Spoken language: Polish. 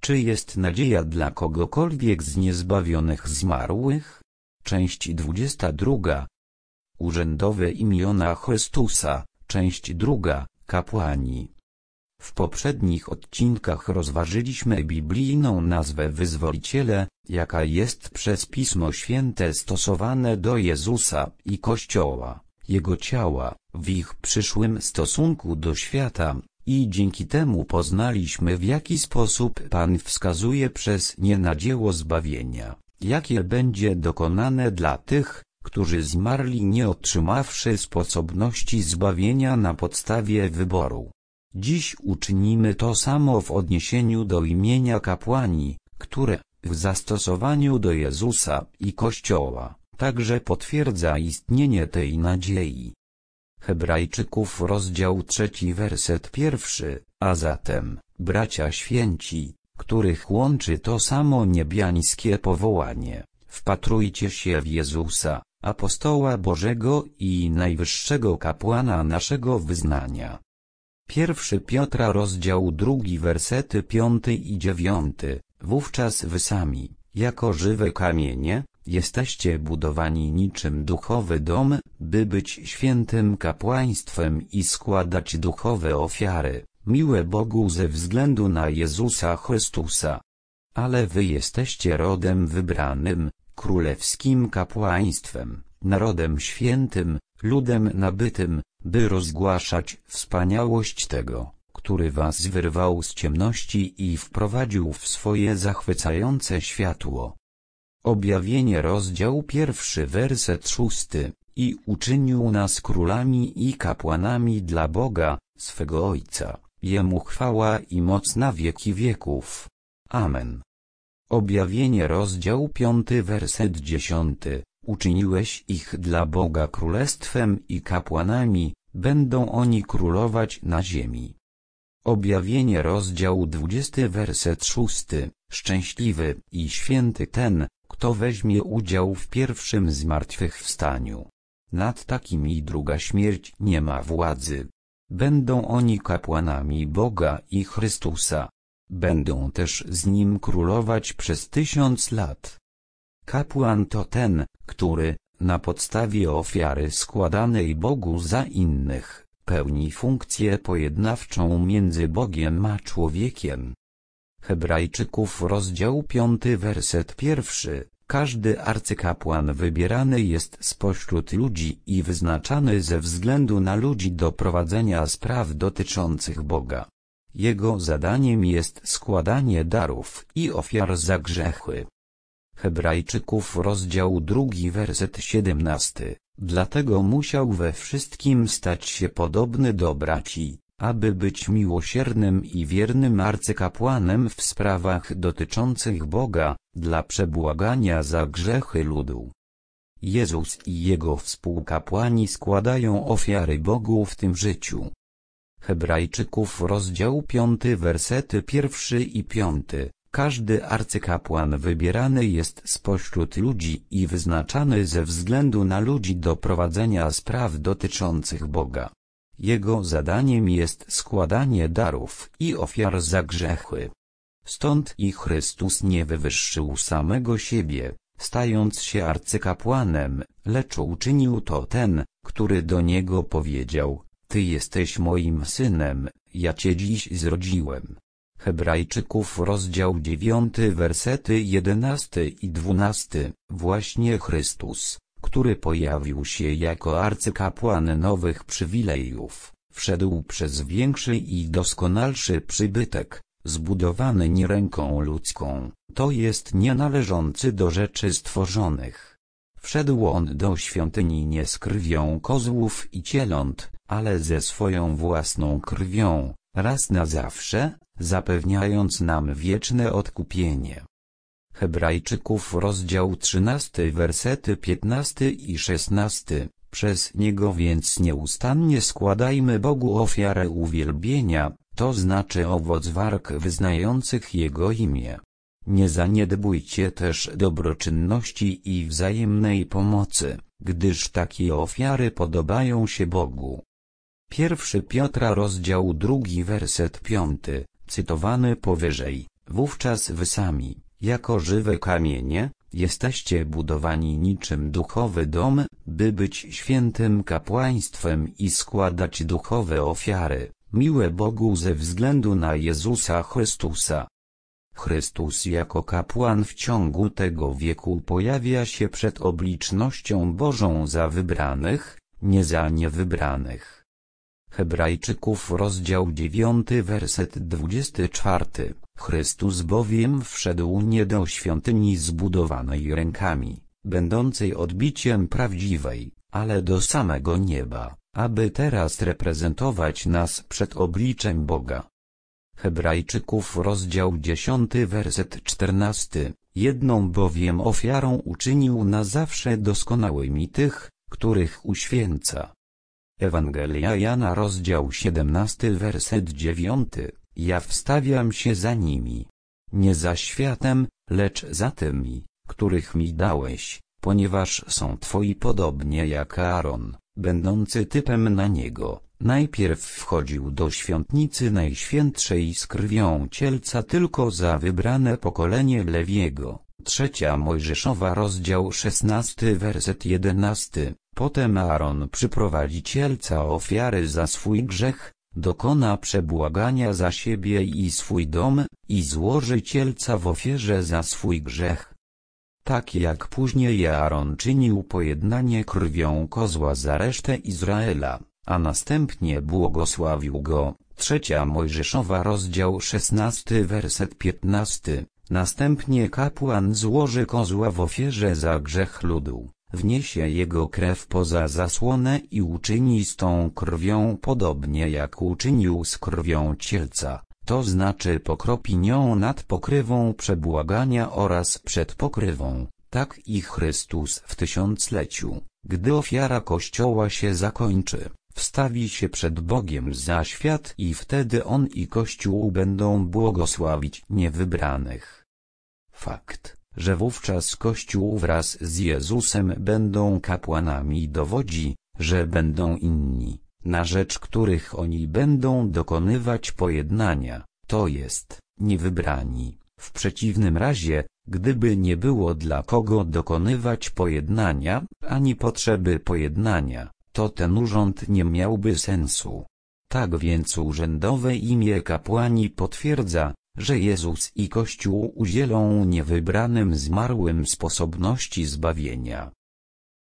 Czy jest nadzieja dla kogokolwiek z niezbawionych zmarłych? Część 22. Urzędowe imiona Chrystusa, część 2. Kapłani. W poprzednich odcinkach rozważyliśmy biblijną nazwę Wyzwoliciele, jaka jest przez Pismo Święte stosowane do Jezusa i Kościoła, Jego ciała, w ich przyszłym stosunku do świata, i dzięki temu poznaliśmy, w jaki sposób Pan wskazuje przez nie na dzieło zbawienia, jakie będzie dokonane dla tych, którzy zmarli nie otrzymawszy sposobności zbawienia na podstawie wyboru. Dziś uczynimy to samo w odniesieniu do imienia kapłani, które, w zastosowaniu do Jezusa i Kościoła, także potwierdza istnienie tej nadziei. Hebrajczyków rozdział 3 werset 1, a zatem, bracia święci, których łączy to samo niebiańskie powołanie, wpatrujcie się w Jezusa, apostoła Bożego i najwyższego kapłana naszego wyznania. 1 Piotra rozdział 2 wersety 5 i 9, wówczas wy sami, jako żywe kamienie, jesteście budowani niczym duchowy dom, by być świętym kapłaństwem i składać duchowe ofiary, miłe Bogu ze względu na Jezusa Chrystusa. Ale wy jesteście rodem wybranym, królewskim kapłaństwem, narodem świętym, ludem nabytym, by rozgłaszać wspaniałość tego, który was wyrwał z ciemności i wprowadził w swoje zachwycające światło. Objawienie rozdział 1 werset 6, i uczynił nas królami i kapłanami dla Boga, swego Ojca, Jemu chwała i moc na wieki wieków. Amen. Objawienie rozdział 5 werset 10, uczyniłeś ich dla Boga królestwem i kapłanami, będą oni królować na ziemi. Objawienie rozdział 20 werset 6, szczęśliwy i święty ten, kto weźmie udział w pierwszym zmartwychwstaniu. Nad takimi druga śmierć nie ma władzy. Będą oni kapłanami Boga i Chrystusa. Będą też z Nim królować przez 1000 lat. Kapłan to ten, który, na podstawie ofiary składanej Bogu za innych, pełni funkcję pojednawczą między Bogiem a człowiekiem. Hebrajczyków rozdział 5 werset 1, każdy arcykapłan wybierany jest spośród ludzi i wyznaczany ze względu na ludzi do prowadzenia spraw dotyczących Boga. Jego zadaniem jest składanie darów i ofiar za grzechy. Hebrajczyków rozdział 2 werset 17, dlatego musiał we wszystkim stać się podobny do braci, aby być miłosiernym i wiernym arcykapłanem w sprawach dotyczących Boga, dla przebłagania za grzechy ludu. Jezus i Jego współkapłani składają ofiary Bogu w tym życiu. Hebrajczyków rozdział 5 wersety 1 i 5, każdy arcykapłan wybierany jest spośród ludzi i wyznaczany ze względu na ludzi do prowadzenia spraw dotyczących Boga. Jego zadaniem jest składanie darów i ofiar za grzechy. Stąd i Chrystus nie wywyższył samego siebie, stając się arcykapłanem, lecz uczynił to ten, który do Niego powiedział: Ty jesteś moim synem, ja Cię dziś zrodziłem. Hebrajczyków rozdział 9 wersety 11 i 12, właśnie Chrystus, który pojawił się jako arcykapłan nowych przywilejów, wszedł przez większy i doskonalszy przybytek, zbudowany nie ręką ludzką, to jest nie należący do rzeczy stworzonych. Wszedł on do świątyni nie z krwią kozłów i cieląt, ale ze swoją własną krwią, raz na zawsze, zapewniając nam wieczne odkupienie. Hebrajczyków rozdział 13 wersety 15 i 16, przez Niego więc nieustannie składajmy Bogu ofiarę uwielbienia, to znaczy owoc warg wyznających Jego imię. Nie zaniedbujcie też dobroczynności i wzajemnej pomocy, gdyż takie ofiary podobają się Bogu. 1 Piotra rozdział 2 werset 5, cytowany powyżej, Wówczas wy sami, jako żywe kamienie, jesteście budowani niczym duchowy dom, by być świętym kapłaństwem i składać duchowe ofiary, miłe Bogu ze względu na Jezusa Chrystusa. Chrystus jako kapłan w ciągu tego wieku pojawia się przed oblicznością Bożą za wybranych, nie za niewybranych. Hebrajczyków rozdział 9 werset 24. Chrystus bowiem wszedł nie do świątyni zbudowanej rękami, będącej odbiciem prawdziwej, ale do samego nieba, aby teraz reprezentować nas przed obliczem Boga. Hebrajczyków rozdział 10 werset 14. Jedną bowiem ofiarą uczynił na zawsze doskonałymi tych, których uświęca. Ewangelia Jana rozdział 17 werset 9. Ja wstawiam się za nimi. Nie za światem, lecz za tymi, których mi dałeś, ponieważ są twoi podobnie jak Aaron, będący typem na niego. Najpierw wchodził do świątnicy najświętszej z krwią cielca tylko za wybrane pokolenie Lewiego. 3 Mojżeszowa rozdział 16 werset 11. Potem Aaron przyprowadzi cielca ofiary za swój grzech, dokona przebłagania za siebie i swój dom, i złoży cielca w ofierze za swój grzech. Tak jak później Aaron czynił pojednanie krwią kozła za resztę Izraela, a następnie błogosławił go. 3 Mojżeszowa rozdział 16 werset 15. Następnie kapłan złoży kozła w ofierze za grzech ludu, wniesie jego krew poza zasłonę i uczyni z tą krwią podobnie jak uczynił z krwią cielca, to znaczy pokropi nią nad pokrywą przebłagania oraz przed pokrywą. Tak i Chrystus w tysiącleciu, gdy ofiara Kościoła się zakończy, wstawi się przed Bogiem za świat i wtedy On i Kościół będą błogosławić niewybranych. Fakt, że wówczas Kościół wraz z Jezusem będą kapłanami dowodzi, że będą inni, na rzecz których oni będą dokonywać pojednania, to jest, niewybrani. W przeciwnym razie, gdyby nie było dla kogo dokonywać pojednania, ani potrzeby pojednania, to ten urząd nie miałby sensu. Tak więc urzędowe imię kapłani potwierdza, że Jezus i Kościół udzielą niewybranym zmarłym sposobności zbawienia.